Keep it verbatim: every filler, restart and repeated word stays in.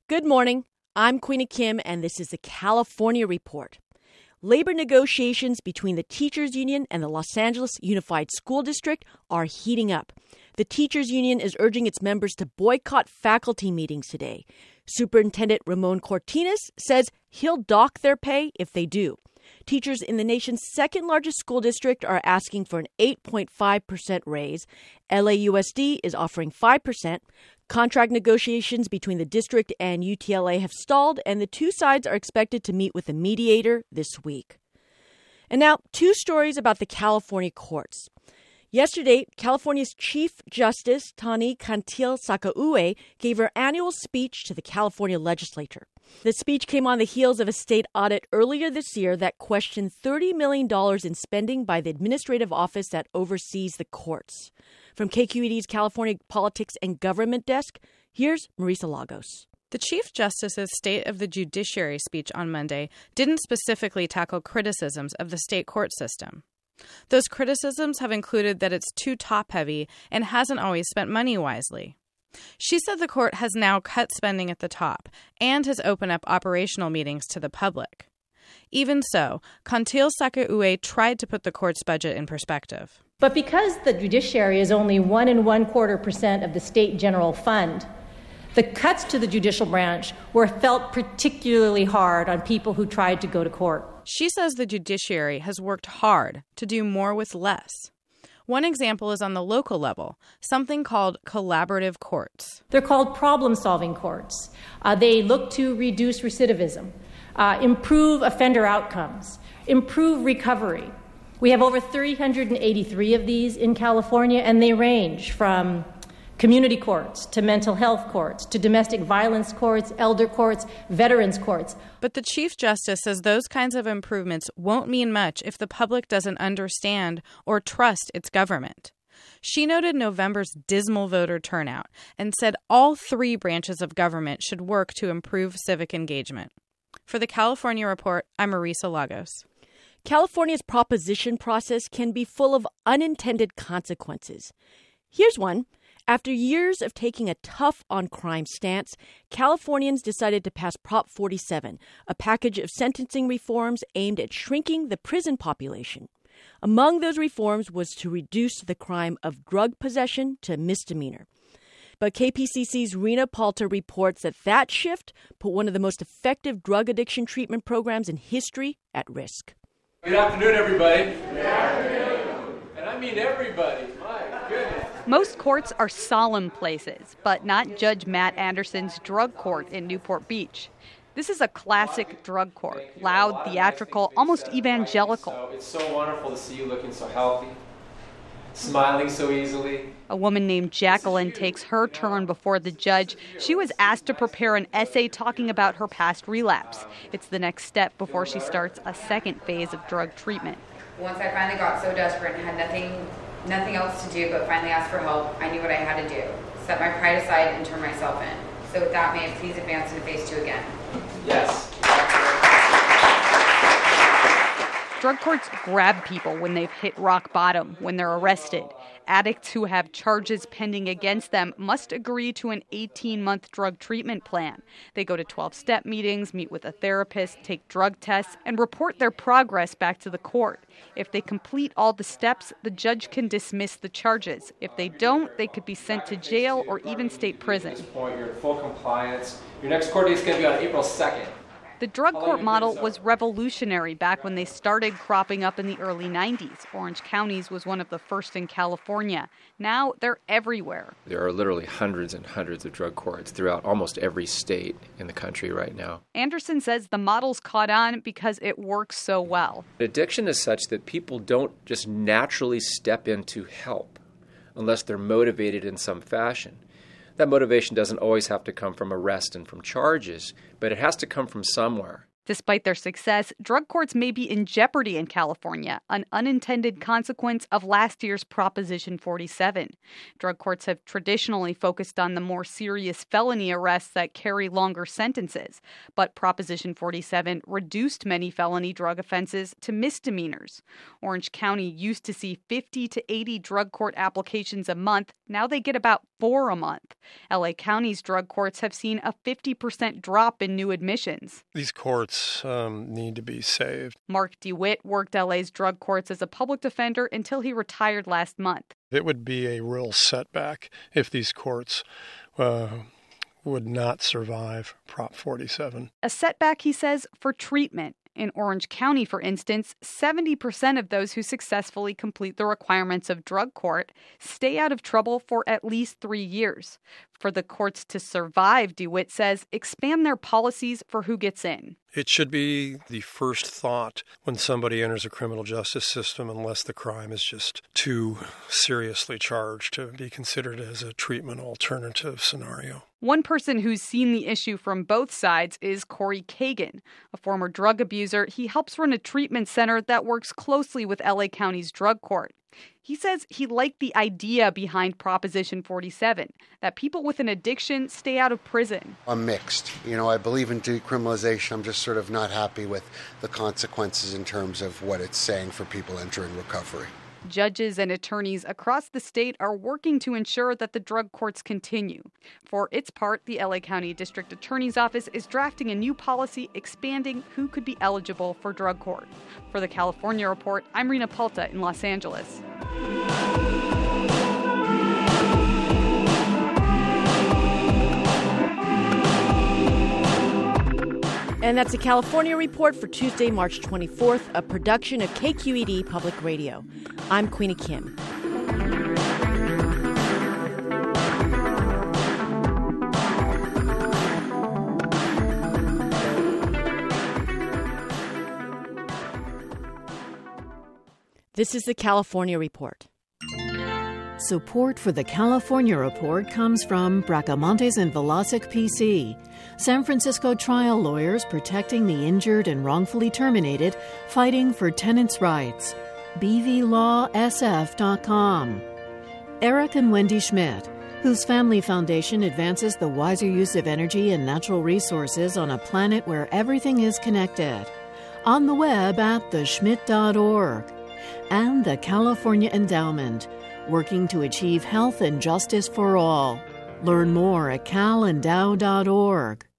Good morning. I'm Queena Kim, and this is the California Report. Labor negotiations between the teachers union and the Los Angeles Unified School District are heating up. The teachers union is urging its members to boycott faculty meetings today. Superintendent Ramon Cortines says he'll dock their pay if they do. Teachers in the nation's second largest school district are asking for an eight point five percent raise. L A U S D is offering five percent. Contract negotiations between the district and U T L A have stalled, and the two sides are expected to meet with a mediator this week. And now, two stories about the California courts. Yesterday, California's Chief Justice Tani Cantil-Sakaue gave her annual speech to the California legislature. The speech came on the heels of a state audit earlier this year that questioned thirty million dollars in spending by the administrative office that oversees the courts. From K Q E D's California Politics and Government Desk, here's Marisa Lagos. The Chief Justice's State of the Judiciary speech on Monday didn't specifically tackle criticisms of the state court system. Those criticisms have included that it's too top-heavy and hasn't always spent money wisely. She said the court has now cut spending at the top and has opened up operational meetings to the public. Even so, Cantil-Sakaue tried to put the court's budget in perspective. But because the judiciary is only one and one quarter percent of the state general fund, the cuts to the judicial branch were felt particularly hard on people who tried to go to court. She says the judiciary has worked hard to do more with less. One example is on the local level, something called collaborative courts. They're called problem-solving courts. Uh, they look to reduce recidivism, uh, improve offender outcomes, improve recovery. We have over three hundred eighty-three of these in California, and they range from community courts to mental health courts to domestic violence courts, elder courts, veterans courts. But the Chief Justice says those kinds of improvements won't mean much if the public doesn't understand or trust its government. She noted November's dismal voter turnout and said all three branches of government should work to improve civic engagement. For the California Report, I'm Marisa Lagos. California's proposition process can be full of unintended consequences. Here's one. After years of taking a tough-on-crime stance, Californians decided to pass Prop forty-seven, a package of sentencing reforms aimed at shrinking the prison population. Among those reforms was to reduce the crime of drug possession to misdemeanor. But K P C C's Rena Palter reports that that shift put one of the most effective drug addiction treatment programs in history at risk. Good afternoon, everybody. Good afternoon. And I mean everybody. My goodness. Most courts are solemn places, but not Judge Matt Anderson's drug court in Newport Beach. This is a classic drug court, loud, theatrical, almost evangelical. So it's so wonderful to see you looking so healthy, smiling so easily. A woman named Jacqueline takes her turn before the judge. She was asked to prepare an essay talking about her past relapse. It's the next step before she starts a second phase of drug treatment. Once I finally got so desperate and had nothing nothing else to do but finally ask for help, I knew what I had to do. Set my pride aside and turn myself in. So with that, may I please advance into phase two again? Yes. Drug courts grab people when they've hit rock bottom, when they're arrested. Addicts who have charges pending against them must agree to an eighteen-month drug treatment plan. They go to twelve-step meetings, meet with a therapist, take drug tests, and report their progress back to the court. If they complete all the steps, the judge can dismiss the charges. If they don't, they could be sent to jail or even state prison. At this point, you're in full compliance. Your next court date is going to be on April second. The drug court model was revolutionary back when they started cropping up in the early nineties. Orange County's was one of the first in California. Now they're everywhere. There are literally hundreds and hundreds of drug courts throughout almost every state in the country right now. Anderson says the model's caught on because it works so well. Addiction is such that people don't just naturally step into help unless they're motivated in some fashion. That motivation doesn't always have to come from arrest and from charges, but it has to come from somewhere. Despite their success, drug courts may be in jeopardy in California, an unintended consequence of last year's Proposition forty-seven. Drug courts have traditionally focused on the more serious felony arrests that carry longer sentences, but Proposition forty-seven reduced many felony drug offenses to misdemeanors. Orange County used to see fifty to eighty drug court applications a month. Now they get about four a month. L A County's drug courts have seen a fifty percent drop in new admissions. These courts um, need to be saved. Mark DeWitt worked L A's drug courts as a public defender until he retired last month. It would be a real setback if these courts uh, would not survive Prop forty-seven. A setback, he says, for treatment. In Orange County, for instance, seventy percent of those who successfully complete the requirements of drug court stay out of trouble for at least three years. For the courts to survive, DeWitt says, expand their policies for who gets in. It should be the first thought when somebody enters a criminal justice system, unless the crime is just too seriously charged to be considered as a treatment alternative scenario. One person who's seen the issue from both sides is Corey Kagan. A former drug abuser, he helps run a treatment center that works closely with L A County's drug court. He says he liked the idea behind Proposition forty-seven, that people with an addiction stay out of prison. I'm mixed. You know, I believe in decriminalization. I'm just sort of not happy with the consequences in terms of what it's saying for people entering recovery. Judges and attorneys across the state are working to ensure that the drug courts continue. For its part, the L A County District Attorney's Office is drafting a new policy expanding who could be eligible for drug court. For the California Report, I'm Rena Palta in Los Angeles. And that's a California Report for Tuesday, March twenty-fourth, a production of K Q E D Public Radio. I'm Queenie Kim. This is the California Report. Support for the California Report comes from Bracamontes and Velasic P C, San Francisco trial lawyers protecting the injured and wrongfully terminated, fighting for tenants' rights. B V law S F dot com. Eric and Wendy Schmidt, whose family foundation advances the wiser use of energy and natural resources on a planet where everything is connected. On the web at the schmidt dot org. And the California Endowment, working to achieve health and justice for all. Learn more at cal endow dot org.